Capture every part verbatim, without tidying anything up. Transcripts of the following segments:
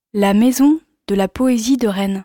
La maison de la poésie de Rennes.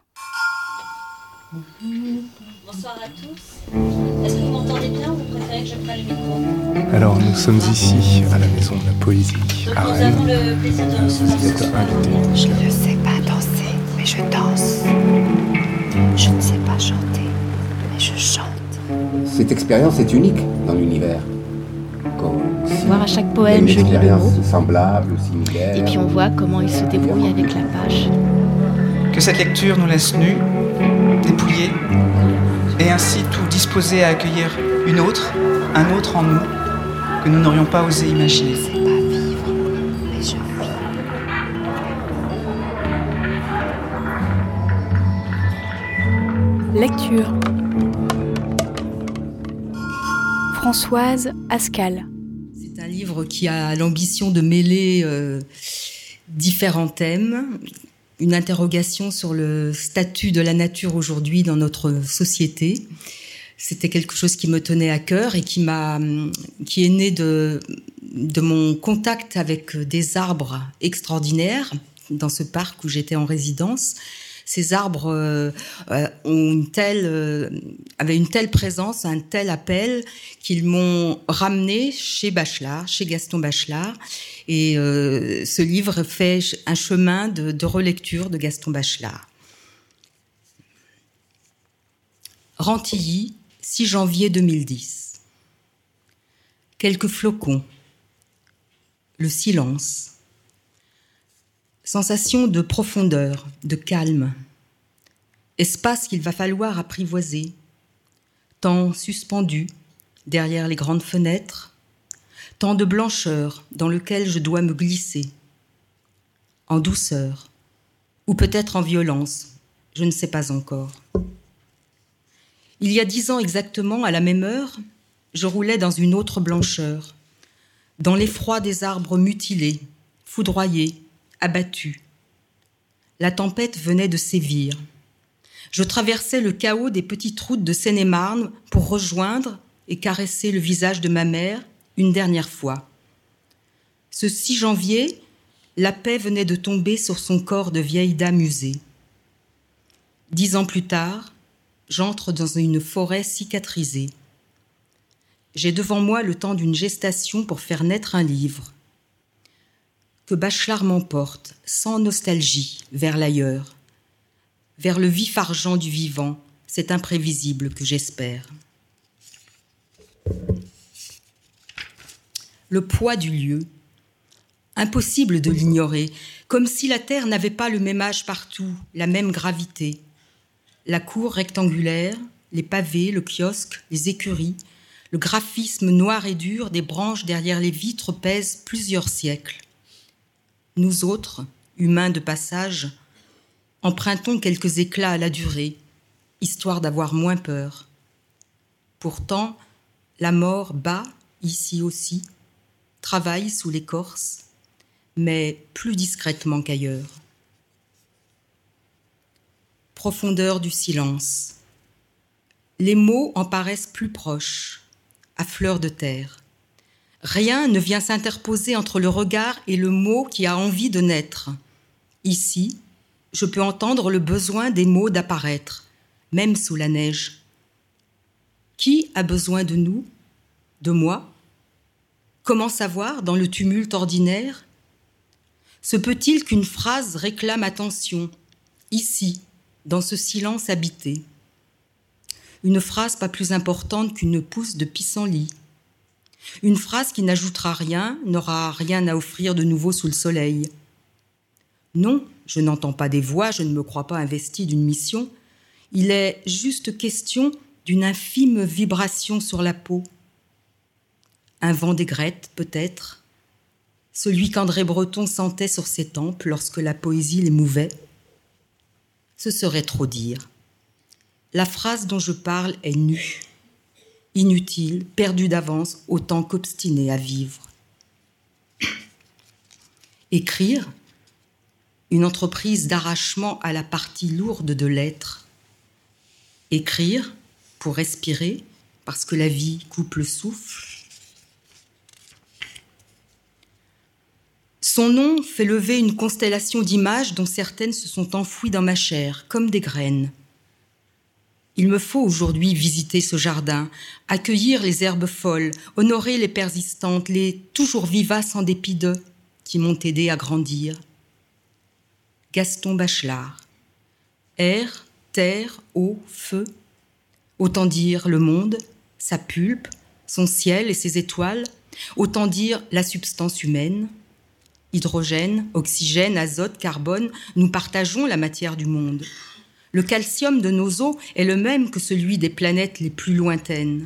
Bonsoir à tous. Est-ce que vous m'entendez bien ou vous préférez que je prenne le micro? Alors nous sommes ici à la maison de la poésie Donc à nous Rennes. avons le plaisir de recevoir Vous êtes ce soir. invité. Je ne sais pas danser, mais je danse. Je ne sais pas chanter, mais je chante. Cette expérience est unique dans l'univers. Comme si Voir à chaque il y a poème, une je lis le expérience mot, semblable, similaire. et puis on voit comment il se débrouille avec la page. Que cette lecture nous laisse nus, dépouillés, et ainsi tout disposés à accueillir une autre, un autre en nous, que nous n'aurions pas osé imaginer. Je ne sais pas vivre, mais je vis. Lecture. Françoise Ascal. C'est un livre qui a l'ambition de mêler euh, différents thèmes, une interrogation sur le statut de la nature aujourd'hui dans notre société. C'était quelque chose qui me tenait à cœur et qui m'a, qui est né de, de mon contact avec des arbres extraordinaires dans ce parc où j'étais en résidence. Ces arbres euh, euh, ont une telle, euh, avaient une telle présence, un tel appel qu'ils m'ont ramené chez Bachelard, chez Gaston Bachelard. Et euh, ce livre fait un chemin de, de relecture de Gaston Bachelard. Rantilly, six janvier deux mille dix. Quelques flocons. Le silence. Sensation de profondeur, de calme. Espace qu'il va falloir apprivoiser. Temps suspendu derrière les grandes fenêtres. Temps de blancheur dans lequel je dois me glisser. En douceur. Ou peut-être en violence. Je ne sais pas encore. Il y a dix ans exactement, à la même heure, je roulais dans une autre blancheur. Dans l'effroi des arbres mutilés, foudroyés, abattu. La tempête venait de sévir. Je traversais le chaos des petites routes de Seine-et-Marne pour rejoindre et caresser le visage de ma mère une dernière fois. Ce six janvier, la paix venait de tomber sur son corps de vieille dame usée. Dix ans plus tard, j'entre dans une forêt cicatrisée. J'ai devant moi le temps d'une gestation pour faire naître un livre. Que Bachelard m'emporte, sans nostalgie, vers l'ailleurs, vers le vif argent du vivant, cet imprévisible que j'espère. Le poids du lieu, impossible de l'ignorer, comme si la terre n'avait pas le même âge partout, la même gravité. La cour rectangulaire, les pavés, le kiosque, les écuries, le graphisme noir et dur des branches derrière les vitres pèsent plusieurs siècles. Nous autres, humains de passage, empruntons quelques éclats à la durée, histoire d'avoir moins peur. Pourtant, la mort bat, ici aussi, travaille sous l'écorce, mais plus discrètement qu'ailleurs. Profondeur du silence. Les mots en paraissent plus proches, à fleur de terre. Rien ne vient s'interposer entre le regard et le mot qui a envie de naître. Ici, je peux entendre le besoin des mots d'apparaître, même sous la neige. Qui a besoin de nous, de moi? Comment savoir dans le tumulte ordinaire? Se peut-il qu'une phrase réclame attention, ici, dans ce silence habité? Une phrase pas plus importante qu'une pousse de pissenlit. Une phrase qui n'ajoutera rien, n'aura rien à offrir de nouveau sous le soleil. Non, je n'entends pas des voix, je ne me crois pas investi d'une mission. Il est juste question d'une infime vibration sur la peau. Un vent d'aigrette, peut-être, celui qu'André Breton sentait sur ses tempes lorsque la poésie l'émouvait. Ce serait trop dire. La phrase dont je parle est nue. Inutile, perdu d'avance, autant qu'obstiné à vivre. Écrire, une entreprise d'arrachement à la partie lourde de l'être. Écrire, pour respirer, parce que la vie coupe le souffle. Son nom fait lever une constellation d'images dont certaines se sont enfouies dans ma chair, comme des graines. Il me faut aujourd'hui visiter ce jardin, accueillir les herbes folles, honorer les persistantes, les toujours vivaces en dépit d'eux, qui m'ont aidé à grandir. Gaston Bachelard. Air, terre, eau, feu. Autant dire le monde, sa pulpe, son ciel et ses étoiles. Autant dire la substance humaine. Hydrogène, oxygène, azote, carbone, nous partageons la matière du monde. Le calcium de nos os est le même que celui des planètes les plus lointaines.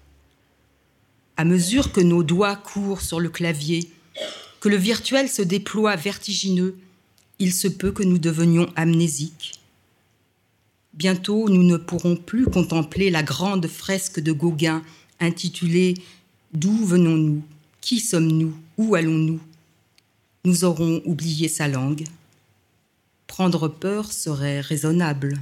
À mesure que nos doigts courent sur le clavier, que le virtuel se déploie vertigineux, il se peut que nous devenions amnésiques. Bientôt, nous ne pourrons plus contempler la grande fresque de Gauguin intitulée « D'où venons-nous ? Qui sommes-nous ? Où allons-nous » Nous aurons oublié sa langue. Prendre peur serait raisonnable.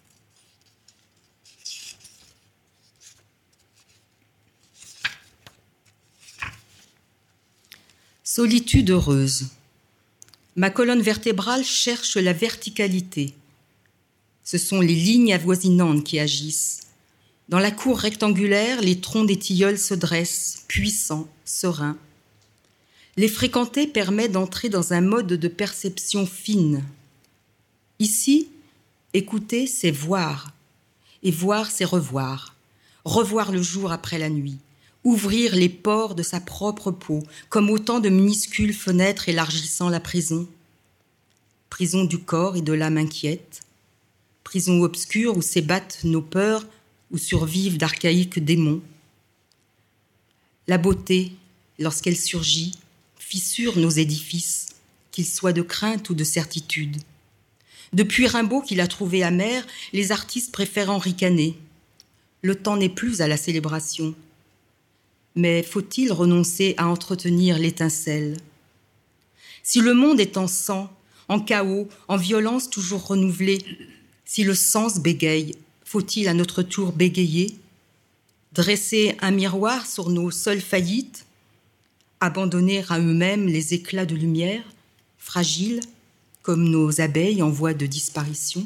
Solitude heureuse. Ma colonne vertébrale cherche la verticalité. Ce sont les lignes avoisinantes qui agissent. Dans la cour rectangulaire, les troncs des tilleuls se dressent, puissants, sereins. Les fréquenter permet d'entrer dans un mode de perception fine. Ici, écouter, c'est voir, et voir, c'est revoir. Revoir le jour après la nuit, ouvrir les pores de sa propre peau, comme autant de minuscules fenêtres élargissant la prison. Prison du corps et de l'âme inquiète, prison obscure où s'ébattent nos peurs, où survivent d'archaïques démons. La beauté, lorsqu'elle surgit, fissure nos édifices, qu'ils soient de crainte ou de certitude. Depuis Rimbaud qu'il a trouvé amer, les artistes préfèrent ricaner. Le temps n'est plus à la célébration. Mais faut-il renoncer à entretenir l'étincelle ? Si le monde est en sang, en chaos, en violence toujours renouvelée, si le sens bégaye, faut-il à notre tour bégayer ? Dresser un miroir sur nos seules faillites ? Abandonner à eux-mêmes les éclats de lumière, fragiles, comme nos abeilles en voie de disparition.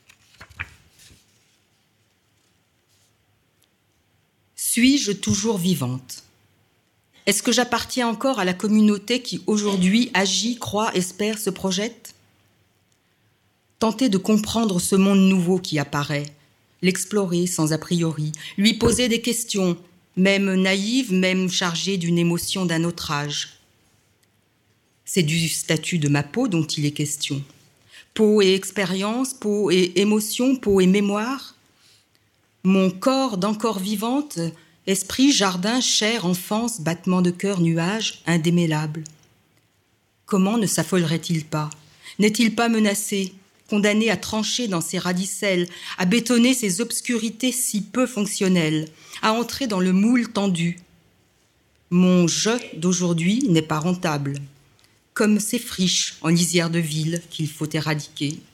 Suis-je toujours vivante ? Est-ce que j'appartiens encore à la communauté qui aujourd'hui agit, croit, espère, se projette ? Tenter de comprendre ce monde nouveau qui apparaît, l'explorer sans a priori, lui poser des questions, même naïves, même chargées d'une émotion d'un autre âge. C'est du statut de ma peau dont il est question. Peau et expérience, peau et émotion, peau et mémoire. Mon corps d'encore vivante, esprit, jardin, chair, enfance, battement de cœur, nuage, indémêlable. Comment ne s'affolerait-il pas ? N'est-il pas menacé, condamné à trancher dans ses radicelles, à bétonner ses obscurités si peu fonctionnelles, à entrer dans le moule tendu ? Mon « je » d'aujourd'hui n'est pas rentable, comme ces friches en lisière de ville qu'il faut éradiquer.